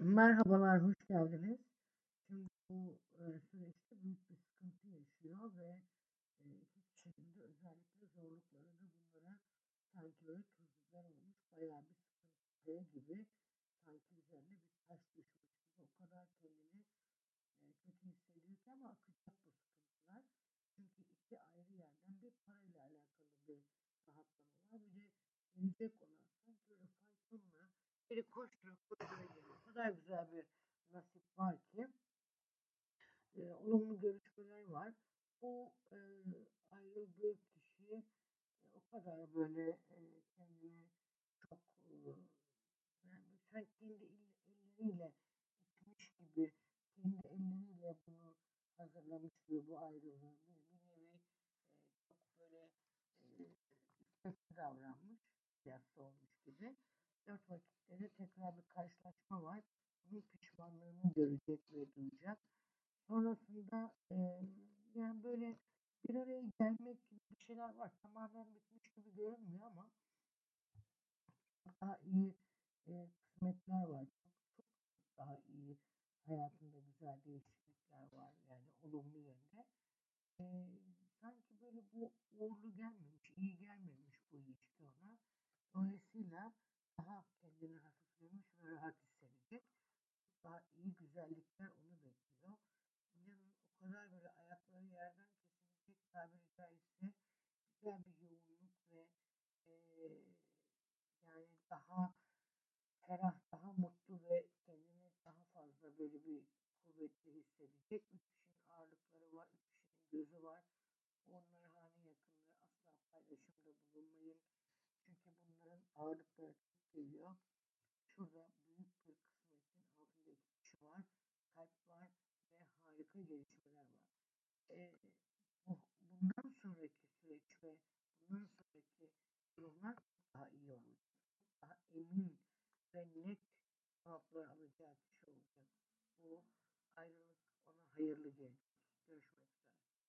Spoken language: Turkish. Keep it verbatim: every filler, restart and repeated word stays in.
Merhabalar, hoş geldiniz. Şimdi bu e, süreçte büyük bir sıkıntı yaşıyor ve e, iki kişinin de özellikle zorluklarını bunlara sanki böyle tuz biber olmuş bayağı bir sıkıntı gibi sanki üzerine bir taş düşmüş gibi o kadar kendini e, kötü hissediyor ki ama akacak bu sıkıntılar. Çünkü iki ayrı yerden bir parayla alakalı bir rahatlama var. Bir de gelecek olan sanki böyle faytonla biri koştura koştura geliyor. O kadar güzel bir nasip var ki e, olumlu görüşmeler var. Bu e, ayrıldığı kişi e, o kadar böyle e, kendini çok e, yani sanki kendi el- elleriyle itmiş gibi kendi elleriyle bunu hazırlamış gibi bu ayrılığı bir, bir nevi e, çok böyle e, istekli davranmış yassı olmuş gibi. Dört vakitte de tekrar bir karşılaşma var. Bunun pişmanlığını görecek ve duyacak. Sonrasında e, yani böyle bir araya gelmek gibi bir şeyler var. Tamamen bitmiş gibi görünmüyor ama daha iyi e, kısmetler var. Çok, çok daha iyi hayatında güzel değişiklikler var. Yani olumlu yönde. E, Sanki böyle bu uğurlu gelmemiş, iyi gelmemiş bu ilişki ona. Dolayısıyla daha kendini hafiflemiş ve rahat hissedecek. Daha iyi güzellikler onu bekliyor. İnanın o kadar böyle ayakları yerden kesilecek tabiri caizse güzel bir yoğunluk ve eee, yani daha ferah, daha mutlu ve kendini daha fazla böyle bir kuvvetli hissedecek. Üç kişinin ağırlıkları var, üç kişinin gözü var. Onlar hane yakınları asla paylaşımda bulunmayın. Çünkü bunların ağırlıkları çok geliyor. Şurada büyük bir kısmetin altında iki kişi var. Kalp var ve harika gelişmeler var. Ee, bu, bundan sonraki süreç ve bundan sonraki yollar çok daha iyi olacak. Çok daha emin ve net cevaplar alacağı kişi olacak. Bu ayrılık ona hayırlı gelecek. Görüşmek üzere.